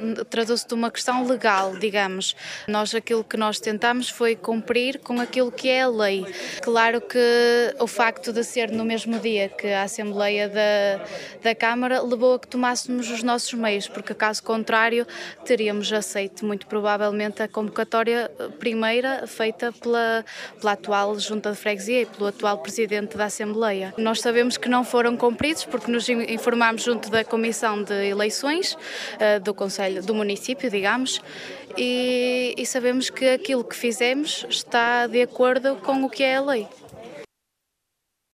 tratou-se de uma questão legal, digamos. Aquilo que nós tentamos foi cumprir com aquilo que é a lei. Claro que o facto de ser no mesmo dia que a Assembleia da Câmara levou a que tomássemos os nossos meios, porque caso contrário teríamos aceito muito provavelmente a convocatória primeira feita pela atual Junta de Freguesia e pelo atual Presidente da Assembleia. Nós sabemos que não foram cumpridos porque nos informámos junto da Comissão de Eleições do Conselho, do município, digamos, e sabemos que aquilo que fizemos está de acordo com o que é a lei.